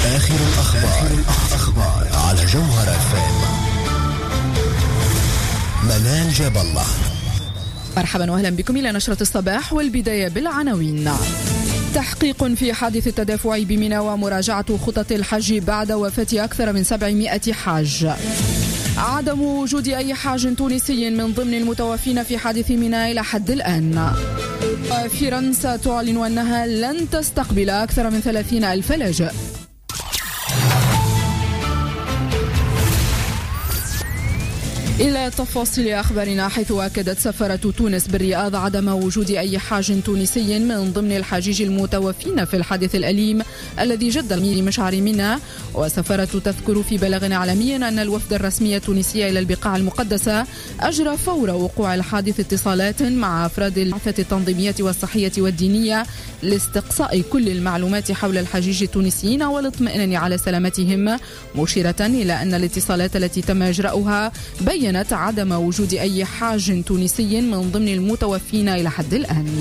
آخر الأخبار على جوهر FM. منال جاب الله. مرحبا وأهلا بكم إلى نشرة الصباح، والبداية بالعناوين. تحقيق في حادث التدافع بمنى ومراجعة خطط الحج بعد وفاة أكثر من 700 حاج. عدم وجود أي حاج تونسي من ضمن المتوفين في حادث منى إلى حد الآن. فرنسا تعلن أنها لن تستقبل أكثر من 30,000 لاجئ. إلى تفاصيل أخبارنا، حيث أكدت سفارة تونس بالرياض عدم وجود أي حاج تونسي من ضمن الحجيج المتوفين في الحادث الأليم الذي جد مشعر منى. وسفارة تذكر في بلاغ عالمي أن الوفد الرسمي التونسي إلى البقاع المقدسة أجرى فور وقوع الحادث اتصالات مع أفراد البعثة التنظيمية والصحية والدينية لاستقصاء كل المعلومات حول الحجيج التونسيين والاطمئنان على سلامتهم، مشيرة إلى أن الاتصالات التي تم إجراؤها بيّنت عدم وجود أي حاج تونسي من ضمن المتوفين إلى حد الآن.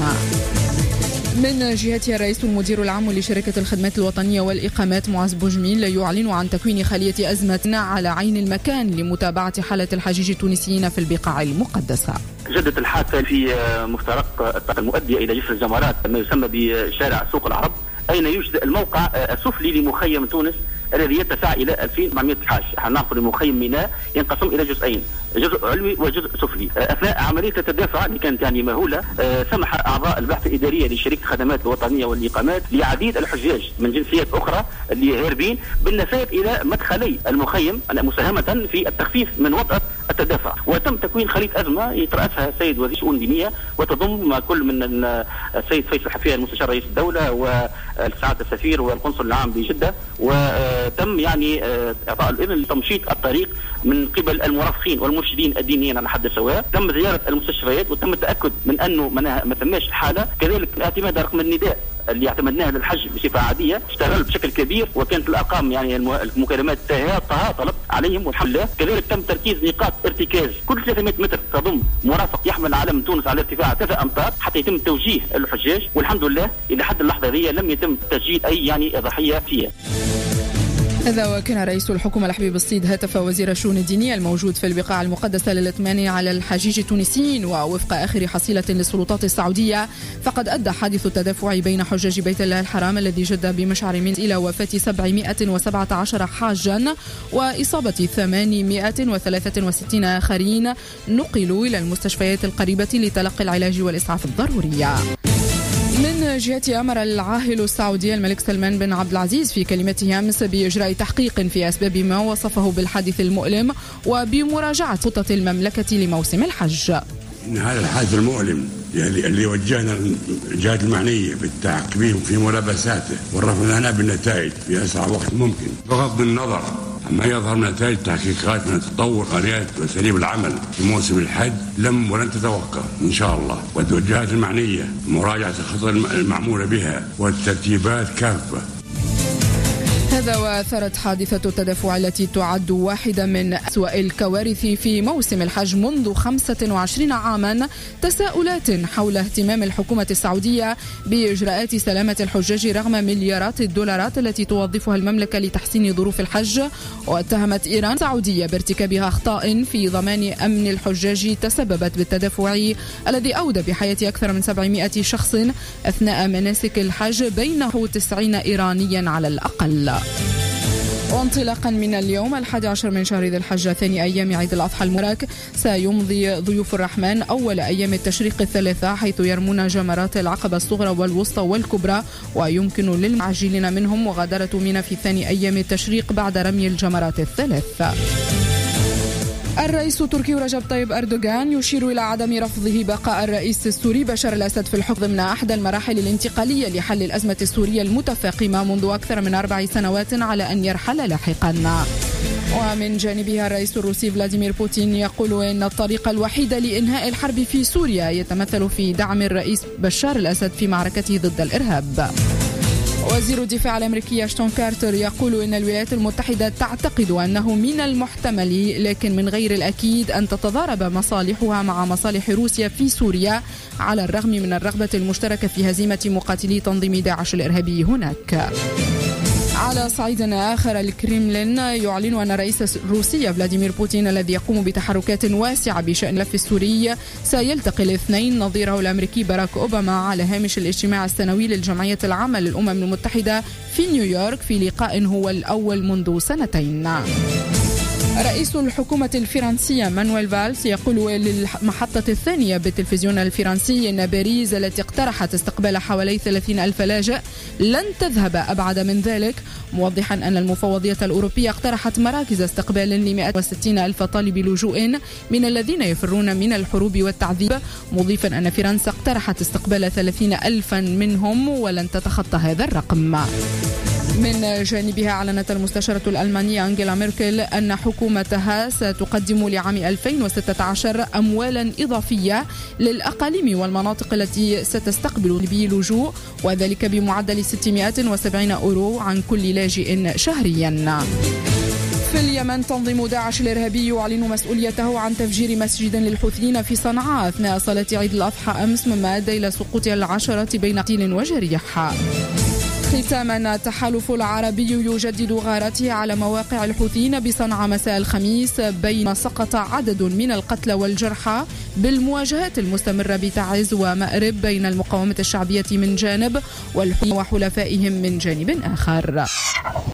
من جهتها الرئيس المدير العام لشركة الخدمات الوطنية والإقامات معز بوجميل يعلن عن تكوين خلية أزمة على عين المكان لمتابعة حالة الحجيج التونسيين في البقاع المقدسة. جدت الحادثة في مفترق الطريق المؤدي إلى جسر الجمرات، ما يسمى بشارع سوق العرب، أين يوجد الموقع السفلي لمخيم تونس الذي يتسع إلى 2400 حاج. نعرف المخيم ميناء ينقسم إلى جزئين، جزء علوي وجزء سفلي. أثناء عملية التدافع اللي كانت مهولة، سمح أعضاء البعثة الإدارية لشركة الخدمات الوطنية والإقامات لعديد الحجاج من جنسيات أخرى اللي هاربين بالنفاذ إلى مدخلي المخيم مساهمة في التخفيف من وطأة التدافع. وتم تكوين خلية أزمة يترأسها السيد وزير الشؤون الدينية، وتضم كل من السيد فيصل حفيظ المستشار رئيس الدولة والسعادة السفير والقنصل العام بجدة. وتم إعطاء الإذن لتمشيط الطريق من قبل المرافقين والمرشدين الدينيين على حد سواء. تم زيارة المستشفيات وتم التأكد من أنه ما تماش الحالة. كذلك الاعتماد رقم النداء اللي اعتمدناها للحج بصفة عادية اشتغل بشكل كبير، وكانت الأرقام المكالمات تهاطلت عليهم والحمد لله. كذلك تم تركيز نقاط ارتكاز كل 300 متر تضم مرافق يحمل علم تونس على ارتفاع 3 أمتار حتى يتم توجيه الحجاج، والحمد لله إلى حد اللحظة هذه لم يتم تسجيل أي ضحية فيها. هذا وكان رئيس الحكومة الحبيب الصيد هاتف وزير الشؤون الدينية الموجود في البقاع المقدسة للاطمئنان على الحجيج التونسيين. ووفق آخر حصيلة للسلطات السعودية، فقد أدى حادث التدافع بين حجاج بيت الله الحرام الذي جد بمشعر منى إلى وفاة 717 حاجا وإصابة 863 آخرين نقلوا إلى المستشفيات القريبة لتلقي العلاج والإسعاف الضرورية. من جهة أمر العاهل السعودي الملك سلمان بن عبد العزيز في كلمته أمس بإجراء تحقيق في أسباب ما وصفه بالحادث المؤلم وبمراجعة خطط المملكة لموسم الحج. إن هذا الحادث المؤلم اللي وجهنا الجهات المعنية بالتعقيب في ملابساته والرفع لنا بالنتائج في أسرع وقت ممكن، بغض النظر عما يظهر من نتائج تحقيقات من تطور آليات وأساليب العمل في موسم الحج ولن تتوقف إن شاء الله. والجهات المعنية مراجعة الخطط المعمولة بها والترتيبات كافة. هذا وأثرت حادثة التدافع التي تعد واحدة من أسوأ الكوارث في موسم الحج منذ 25 عاما تساؤلات حول اهتمام الحكومة السعودية بإجراءات سلامة الحجاج رغم مليارات الدولارات التي توظفها المملكة لتحسين ظروف الحج. واتهمت إيران السعودية بارتكابها أخطاء في ضمان أمن الحجاج تسببت بالتدافع الذي أودى بحياة أكثر من 700 شخص أثناء مناسك الحج، بينه 90 إيرانيا على الأقل. وانطلاقا من اليوم 11 من شهر ذي الحجة ثاني أيام عيد الأضحى المبارك، سيمضي ضيوف الرحمن أول أيام التشريق الثلاثة، حيث يرمون جمرات العقبة الصغرى والوسطى والكبرى، ويمكن للمعجلين منهم مغادرة منى في ثاني أيام التشريق بعد رمي الجمرات الثلاث. الرئيس التركي رجب طيب أردوغان يشير إلى عدم رفضه بقاء الرئيس السوري بشار الأسد في الحكم ضمن أحد المراحل الانتقالية لحل الأزمة السورية المتفاقمة منذ أكثر من 4 سنوات على أن يرحل لاحقا. ومن جانبها الرئيس الروسي فلاديمير بوتين يقول إن الطريقة الوحيدة لإنهاء الحرب في سوريا يتمثل في دعم الرئيس بشار الأسد في معركته ضد الإرهاب. وزير الدفاع الأمريكي أشتون كارتر يقول إن الولايات المتحدة تعتقد أنه من المحتمل لكن من غير الأكيد أن تتضارب مصالحها مع مصالح روسيا في سوريا على الرغم من الرغبة المشتركة في هزيمة مقاتلي تنظيم داعش الإرهابي هناك. على صعيد آخر، الكريملين يعلن أن رئيس روسيا فلاديمير بوتين الذي يقوم بتحركات واسعة بشأن الملف السوري سيلتقي الاثنين نظيره الأمريكي باراك أوباما على هامش الاجتماع السنوي للجمعية العامة للأمم المتحدة في نيويورك، في لقاء هو الأول منذ سنتين. رئيس الحكومة الفرنسية مانويل فالس يقول للمحطة الثانية بالتلفزيون الفرنسي إن باريس التي اقترحت استقبال حوالي 30,000 لاجئ لن تذهب أبعد من ذلك، موضحا أن المفوضية الأوروبية اقترحت مراكز استقبال ل160,000 طالب لجوء من الذين يفرون من الحروب والتعذيب، مضيفا أن فرنسا اقترحت استقبال 30,000 منهم ولن تتخطى هذا الرقم. من جانبها أعلنت المستشارة الألمانية أنجيلا ميركل أن حكومتها ستقدم لعام 2016 أموالا إضافية للأقاليم والمناطق التي ستستقبل بلجوء، وذلك بمعدل 670 أورو عن كل لاجئ شهريا. في اليمن، تنظيم داعش الإرهابي يعلن مسؤوليته عن تفجير مسجد للحوثيين في صنعاء أثناء صلاة عيد الأضحى أمس، مما أدى إلى سقوط العشرة بين قتيل وجريح. ختاما، التحالف العربي يجدد غارته على مواقع الحوثيين بصنعاء مساء الخميس، بين سقط عدد من القتلى والجرحى بالمواجهات المستمرة بتعز ومأرب بين المقاومة الشعبية من جانب والحوثيين وحلفائهم من جانب آخر.